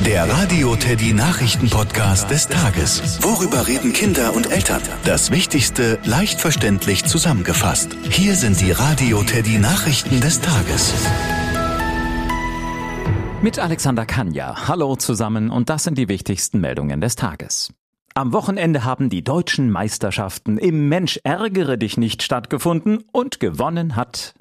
Der Radio Teddy Nachrichten-Podcast des Tages. Worüber reden Kinder und Eltern? Das Wichtigste leicht verständlich zusammengefasst. Hier sind die Radio Teddy Nachrichten des Tages. Mit Alexander Kanja. Hallo zusammen und das sind die wichtigsten Meldungen des Tages. Am Wochenende haben die deutschen Meisterschaften im Mensch ärgere dich nicht stattgefunden und gewonnen hat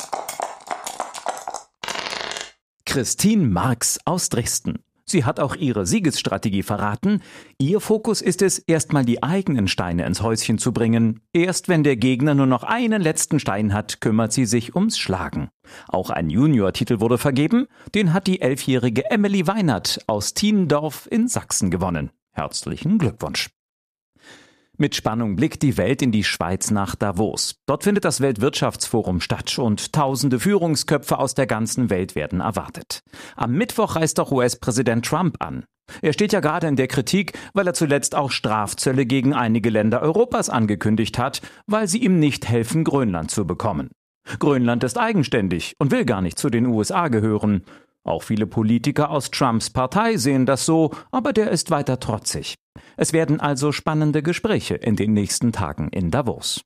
Christine Marx aus Dresden. Sie hat auch ihre Siegesstrategie verraten. Ihr Fokus ist es, erstmal die eigenen Steine ins Häuschen zu bringen. Erst wenn der Gegner nur noch einen letzten Stein hat, kümmert sie sich ums Schlagen. Auch ein Junior-Titel wurde vergeben. Den hat die 11-jährige Emily Weinert aus Tiendorf in Sachsen gewonnen. Herzlichen Glückwunsch. Mit Spannung blickt die Welt in die Schweiz nach Davos. Dort findet das Weltwirtschaftsforum statt und tausende Führungsköpfe aus der ganzen Welt werden erwartet. Am Mittwoch reist auch US-Präsident Trump an. Er steht ja gerade in der Kritik, weil er zuletzt auch Strafzölle gegen einige Länder Europas angekündigt hat, weil sie ihm nicht helfen, Grönland zu bekommen. Grönland ist eigenständig und will gar nicht zu den USA gehören. Auch viele Politiker aus Trumps Partei sehen das so, aber der ist weiter trotzig. Es werden also spannende Gespräche in den nächsten Tagen in Davos.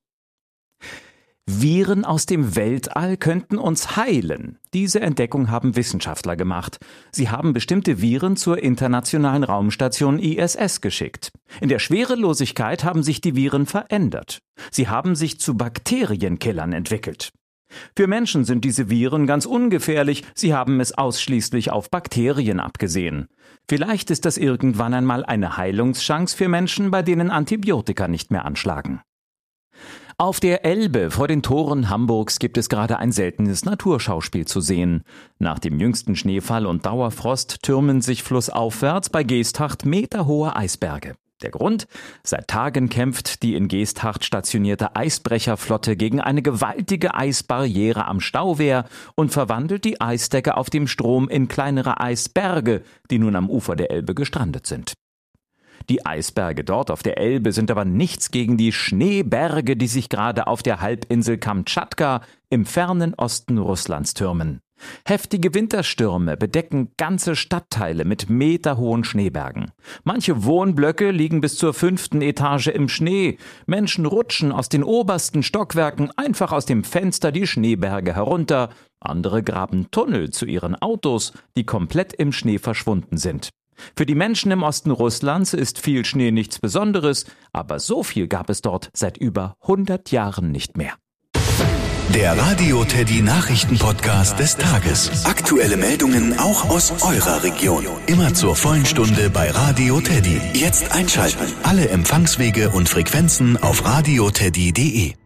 Viren aus dem Weltall könnten uns heilen. Diese Entdeckung haben Wissenschaftler gemacht. Sie haben bestimmte Viren zur internationalen Raumstation ISS geschickt. In der Schwerelosigkeit haben sich die Viren verändert. Sie haben sich zu Bakterienkillern entwickelt. Für Menschen sind diese Viren ganz ungefährlich, sie haben es ausschließlich auf Bakterien abgesehen. Vielleicht ist das irgendwann einmal eine Heilungschance für Menschen, bei denen Antibiotika nicht mehr anschlagen. Auf der Elbe vor den Toren Hamburgs gibt es gerade ein seltenes Naturschauspiel zu sehen. Nach dem jüngsten Schneefall und Dauerfrost türmen sich flussaufwärts bei Geesthacht meterhohe Eisberge. Der Grund? Seit Tagen kämpft die in Geesthacht stationierte Eisbrecherflotte gegen eine gewaltige Eisbarriere am Stauwehr und verwandelt die Eisdecke auf dem Strom in kleinere Eisberge, die nun am Ufer der Elbe gestrandet sind. Die Eisberge dort auf der Elbe sind aber nichts gegen die Schneeberge, die sich gerade auf der Halbinsel Kamtschatka im fernen Osten Russlands türmen. Heftige Winterstürme bedecken ganze Stadtteile mit meterhohen Schneebergen. Manche Wohnblöcke liegen bis zur 5. Etage im Schnee. Menschen rutschen aus den obersten Stockwerken einfach aus dem Fenster die Schneeberge herunter. Andere graben Tunnel zu ihren Autos, die komplett im Schnee verschwunden sind. Für die Menschen im Osten Russlands ist viel Schnee nichts Besonderes, aber so viel gab es dort seit über 100 Jahren nicht mehr. Der Radio Teddy Nachrichten-Podcast des Tages. Aktuelle Meldungen auch aus eurer Region. Immer zur vollen Stunde bei Radio Teddy. Jetzt einschalten. Alle Empfangswege und Frequenzen auf radioteddy.de.